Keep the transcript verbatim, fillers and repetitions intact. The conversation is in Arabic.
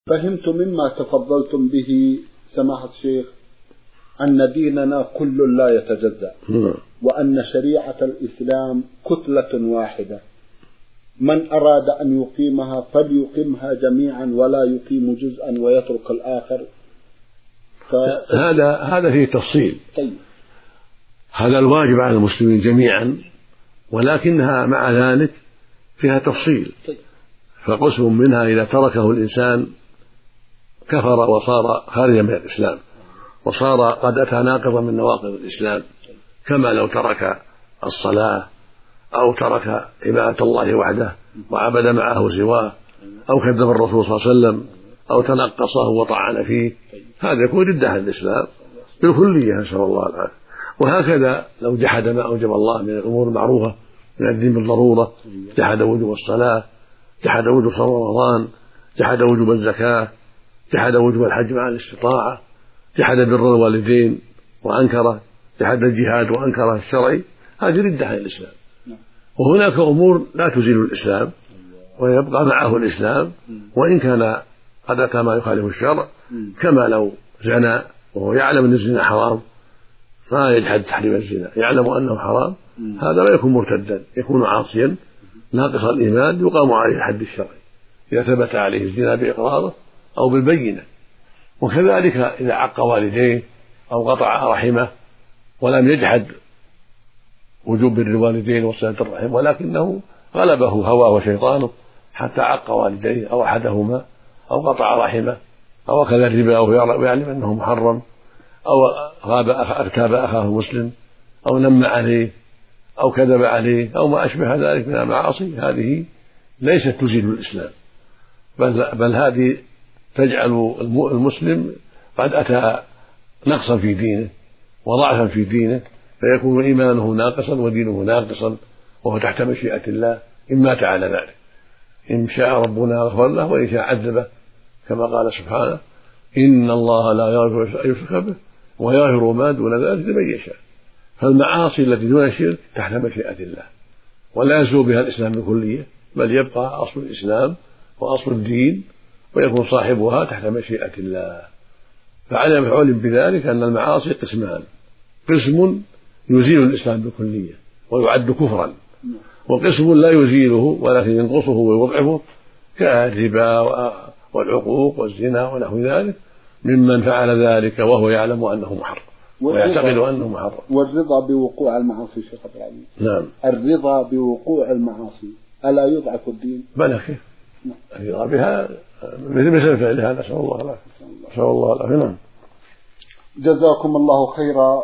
فهمت مما تفضلتم به سماحة الشيخ أن ديننا كل لا يتجزأ، وأن شريعة الإسلام كتلة واحدة، من أراد أن يقيمها فليقيمها جميعا ولا يقيم جزءا ويترك الآخر. ف... هذا هذا فيه تفصيل. طيب. هذا الواجب على المسلمين جميعا، ولكنها مع ذلك فيها تفصيل. طيب. فقسم منها إذا تركه الإنسان كفر وصار خارجا من الإسلام، وصار قد أتى ناقضا من نواقض الإسلام، كما لو ترك الصلاة أو ترك عبادة الله وحده وعبد معه سواه، أو كذب الرسول صلى الله عليه وسلم، أو تنقصه وطعن فيه، هذا يكون ردة عن الإسلام بالكلية، نسأل الله العافية. وهكذا لو جحد ما أوجب الله من الأمور المعروفة من الدين بالضرورة، جحد وجوب الصلاة، جحد وجوب صوم رمضان، جحد وجوب الزكاة، جحد وجوب الحج مع الاستطاعة، جحد بر الوالدين وأنكره، جحد الجهاد وأنكره الشرعي، هذه ردة عن الإسلام. وهناك أمور لا تزيل الإسلام ويبقى معه الإسلام وإن كان قد أتى ما يخالف الشرع، كما لو زنى وهو يعلم أن الزنا حرام ما يجحد تحريم الزنا، يعلم أنه حرام، هذا لا يكون مرتدا، يكون عاصيا ناقص الإيمان، يقام عليه الحد الشرعي إذا ثبت عليه الزنا بإقراره أو بالبينة. وكذلك إذا عق والديه أو قطع رحمه ولم يجحد وجوب بر الوالدين وصلة الرحم، ولكنه غلبه هواه وشيطانه حتى عق والديه أو أحدهما أو قطع رحمه أو أكل الربا ويعلم أنه محرم، أو غاب ارتاب أخاه مسلم، أو نم عليه أو كذب عليه أو ما أشبه ذلك من المعاصي، هذه ليست تزيل الإسلام، بل, بل هذه تجعل المسلم قد أتى نقصا في دينه وضعفا في دينه، فيكون إيمانه ناقصا ودينه ناقصا، وهو تحت مشيئة الله إن مات على ذلك. إن شاء ربنا غفر له وإن شاء عذبه، كما قال سبحانه: إن الله لا يغفر أن يشرك به ويغفر ما دون ذلك لمن يشاء. فالمعاصي التي دون الشرك تحت مشيئة الله، ولا يزول بها الإسلام بكلية، بل يبقى أصل الإسلام وأصل الدين، ويكون صاحبها تحت مشيئة الله. فعلم علم بذلك أن المعاصي قسمان: قسم يزيل الإسلام بكلية ويعد كفرا، وقسم لا يزيله ولكن ينقصه ويضعفه كالربا والعقوق والزنا ونحو ذلك، ممن فعل ذلك وهو يعلم أنه محرم ويعتقد أنه محرم. والرضا بوقوع المعاصي شيخ عبد العزيز. نعم. الرضا بوقوع المعاصي ألا يضعف الدين؟ بلى كيف. نعم. الرضا بها مثل فعلها، نسأل الله العافية. نسأل الله العافية. نعم. جزاكم الله خيرا